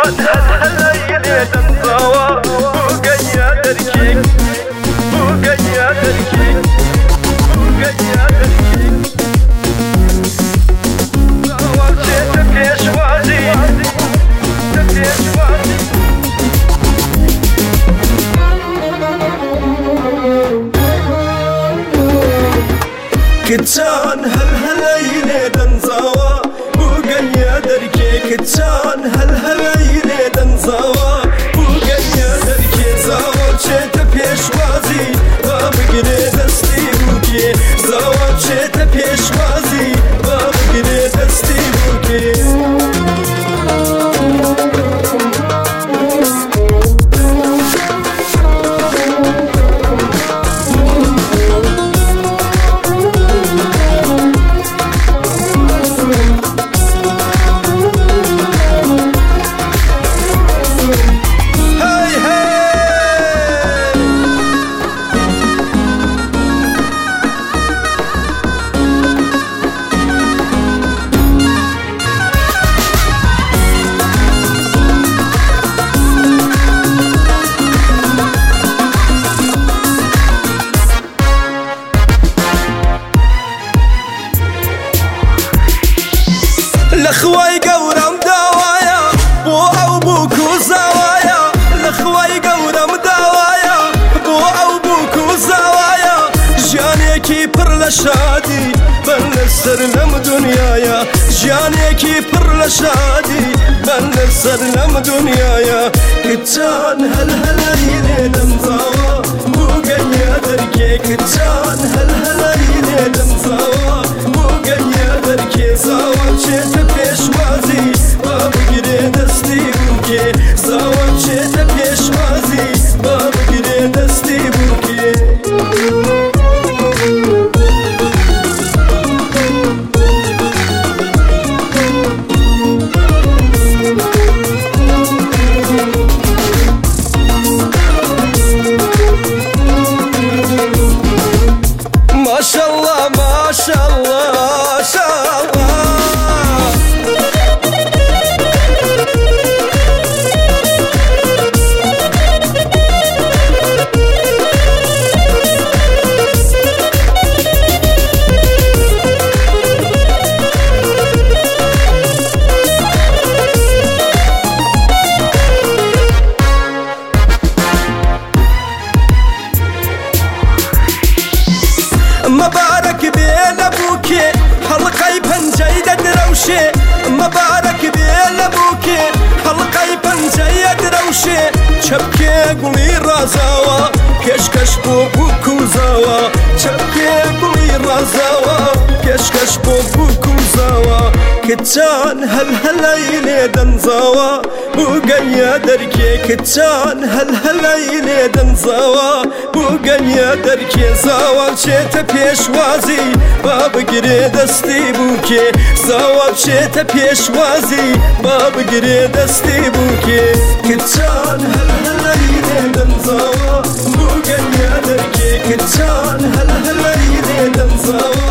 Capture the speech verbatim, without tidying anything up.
كتان هالهلايل تنزاوا وقيا دركي وقيا دركي وقيا دركي زاوا تبيش وازي تبيش وازي كتان هالهلايل تنزاوا وقيا دركي كتان هالهلايل تنزاوا وقيا دركي زاوا شيت بيشوازي بابقري دستي بوكي زاوا شيت بيشوازي بابقري دستي بوكي لخواي قورم دوايا بو او بوكو زوايا لخواي قورم دوايا بو او بوكو زوايا جانيكي پر لشادي بن سرلم دنيايا جانيكي پر لشادي بن سرلم دنيايا كتان هالهلايل دمزاوا بو قيا دركي كتان هالهلايل دمزاوا بو قيا دركي زاوا شيت بيشوازي بابقري دستي بوكي زاوا شيت بيشوازي بابقري دستي بوكي ما شاء الله ما شاء الله ما شاء الله مبارك بين ابوكي حلقي بنجي دروشي مبارك بين ابوكي حلقي بنجي دروشي شبكي قولي رازاوا كشكش بوكو زاوا شبكي قولي رازاوا كشكش بوكو زاوا كتان هالهلايل دنزاوا وقيا دركي كتان هالهلايل دنزاوا وقيا دركي زاوا شيت بيشوازي بابقري دستي بوكي زاوا شيت بيشوازي بابقري دستي بوكي كتان هالهلايل دنزاوا وقيا دركي كتان هالهلايل دنزاوا